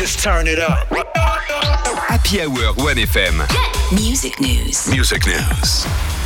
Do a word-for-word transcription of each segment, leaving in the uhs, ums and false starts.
Just turn it up. Happy Hour one F M. Music News. Music News.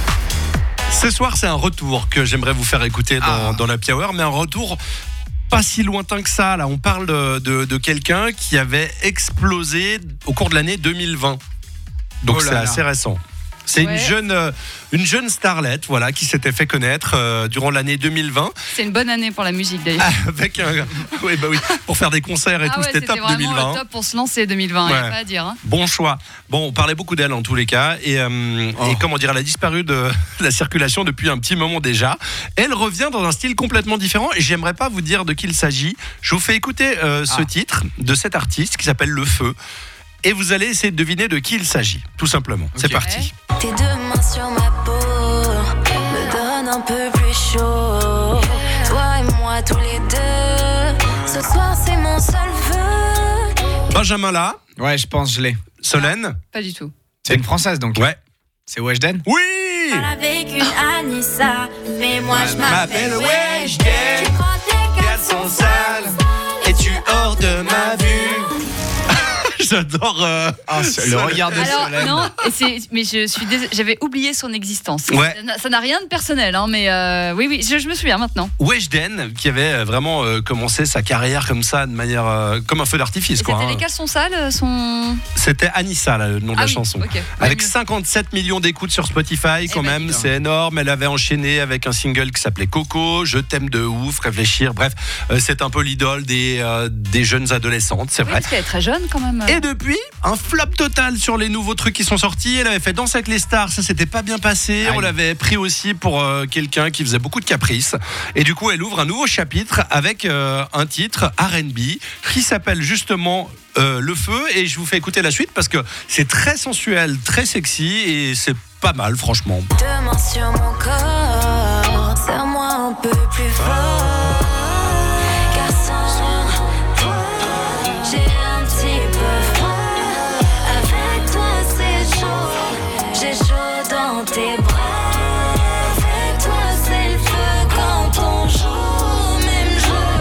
Ce soir, c'est un retour que j'aimerais vous faire écouter dans, Ah. dans l'Happy Hour, mais un retour pas si lointain que ça. Là, on parle de, de, de quelqu'un qui avait explosé au cours de l'année deux mille vingt. Donc Oh là c'est là. assez récent. C'est Ouais. une jeune, euh, une jeune starlette, voilà, qui s'était fait connaître euh, durant l'année deux mille vingt C'est une bonne année pour la musique d'ailleurs. avec un, oui, bah oui, pour faire des concerts et Ah tout, ouais, c'était top vraiment deux mille vingt. le top pour se lancer deux mille vingt, il Ouais. n'y a pas à dire. Hein. Bon choix. Bon, on parlait beaucoup d'elle en tous les cas. Et, euh, Oh. et comment dire, elle a disparu de la circulation depuis un petit moment déjà. Elle revient dans un style complètement différent. Et j'aimerais pas vous dire de qui il s'agit. Je vous fais écouter euh, ce Ah. titre de cet artiste qui s'appelle Le Feu. Et vous allez essayer de deviner de qui il s'agit, tout simplement. C'est Ok. parti. Tes deux mains sur ma peau me donnent un peu plus chaud. Toi et moi tous les deux. Ce soir c'est mon seul vœu. Benjamin là, Ouais, je pense que je l'ai. Solène. Pas du tout. C'est une française donc. Ouais. C'est Weshden. Oui. Avec une Anissa, mais moi je m'appelle m'appelle Weshden. Weshden. Tu prends tes garçons sales Et tu hors de ma vue. J'adore. euh, Ah, c'est- le Solène. regard de Alors Solène. non, et c'est, mais je suis dés- j'avais oublié son existence. Ouais. Ça n'a- Ça n'a rien de personnel, hein, mais euh, oui, oui, je, je me souviens maintenant. Weshden, qui avait vraiment euh, commencé sa carrière comme ça, de manière euh, comme un feu d'artifice, Et quoi. c'était hein. les caleçons sales, son. C'était Anissa, là, le nom de Ah la oui, chanson. ok. Avec Ouais, mieux. cinquante-sept millions d'écoutes sur Spotify, quand ben, même, dis donc. c'est énorme. Elle avait enchaîné avec un single qui s'appelait Coco, Je t'aime de ouf, Réfléchir. Bref, euh, c'est un peu l'idole des, euh, des jeunes adolescentes, c'est Oui, vrai. parce qu'elle est très jeune quand même. Et depuis, un flop total sur les nouveaux trucs qui sont sortis. Elle avait fait Danse avec les stars, ça s'était pas bien passé. Aïe. On l'avait pris aussi pour euh, quelqu'un qui faisait beaucoup de caprices. Et du coup, elle ouvre un nouveau chapitre avec euh, un titre R and B qui s'appelle justement euh, Le Feu. Et je vous fais écouter la suite parce que c'est très sensuel, très sexy et c'est pas mal, franchement. Deux mains sur mon corps, serre-moi un peu plus fort. Car sans toi, j'ai un petit peu froid. Avec toi c'est chaud, j'ai chaud dans tes bras. Avec toi c'est le feu quand on joue, même jeu.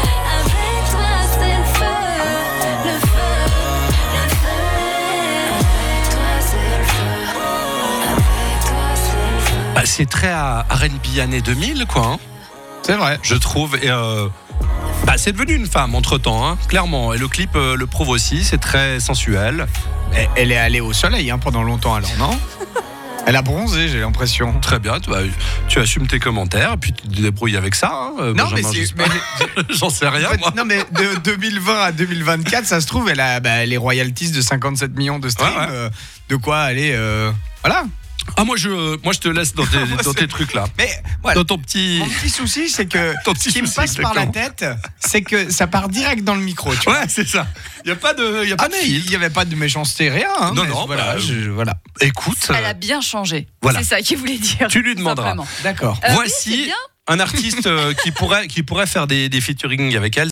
Avec toi c'est le feu, le feu, le feu. Avec toi c'est le feu, avec toi c'est le feu. Bah, c'est très à R and B années deux mille, quoi. Hein, C'est vrai. je trouve. Et euh, bah, c'est devenu une femme entre temps, hein, clairement. Et le clip euh, le prouve aussi. C'est très sensuel. Elle, elle est allée au soleil hein, pendant longtemps alors, non? Elle a bronzé, j'ai l'impression. Très bien. Tu, bah, tu assumes tes commentaires et puis tu te débrouilles avec ça. Hein, euh, Non, Benjamin, mais je c'est. sais pas. mais- J'en sais rien, En fait, moi. non mais de deux mille vingt à deux mille vingt-quatre, ça se trouve, elle a bah, les royalties de cinquante-sept millions de streams. Ouais, ouais. euh, de quoi aller. euh, voilà. Ah, moi, je, moi, je te laisse dans tes, dans tes trucs là. Mais voilà. Dans ton petit. Mon petit souci, c'est que Ton ce petit qui me souci, passe par la exactement. tête, c'est que ça part direct dans le micro. Tu vois. Ouais, c'est ça. Il n'y a pas de, y a pas Ah de mais filtre. il n'y avait pas de méchanceté, rien. Hein, Non, mais non, voilà, bah, je- je- voilà. Écoute, Elle euh, a bien changé. voilà. C'est ça qu'il voulait dire. tu lui demanderas. Simplement. D'accord. Euh, oui, Voici c'est bien. un artiste euh, qui pourrait, qui pourrait faire des, des featuring avec elle.